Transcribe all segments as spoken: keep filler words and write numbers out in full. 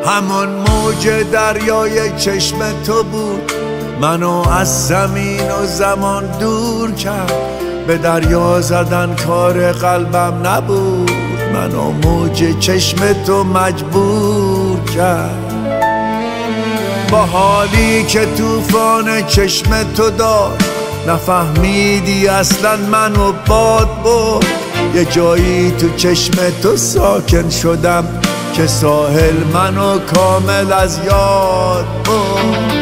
همون موج دریای چشم تو بود، منو از زمین و زمان دور کرد. به دریا زدن کار قلبم نبود، منو موج چشم تو مجبور کرد. با حالی که طوفان چشم تو داشت، نفهمیدی اصلا منو باد برد. یه جایی تو چشم تو ساکن شدم که ساحل منو کامل از یاد برد.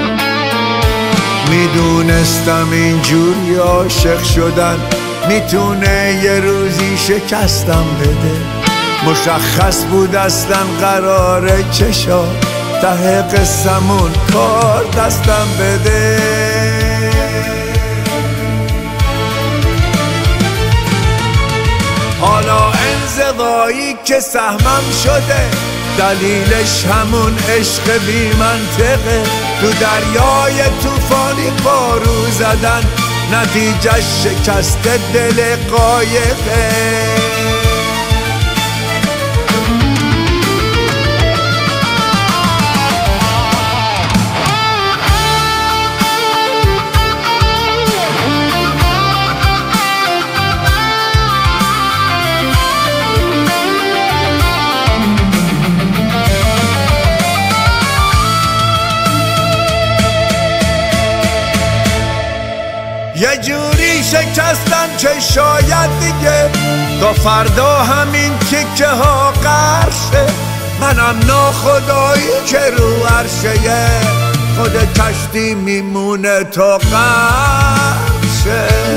میدونستم اینجوری عاشق شدن میتونه یه روزی شکستم بده. مشخص بود اصلا قراره چشا ته قصمون کار دستم بده. حالا انزوایی که سهمم شده، دلیلش همون عشق بی منطقه. تو دریای طوفانی پارو زدن، نتیجه شکست دل قایقه. یه جوری شکستم که شاید دیگه تا فردا همین تیکه ها قرشه. منم ناخدایی که رو عرشه، خود کشتی میمونه تا قرشه.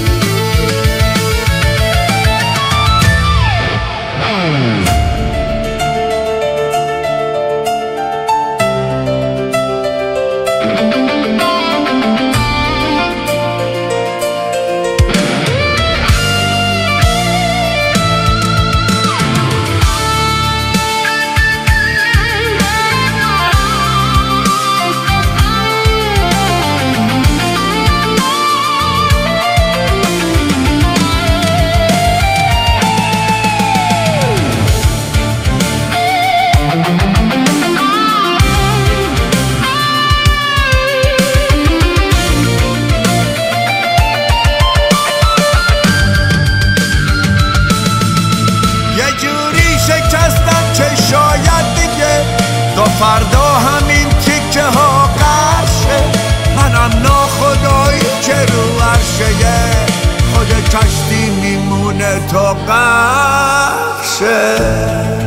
شاید دیگه تا فردا همین تیکه ها قرشه. منم ناخدایی که رو عرشه، خود کشتی میمونه تا قرشه.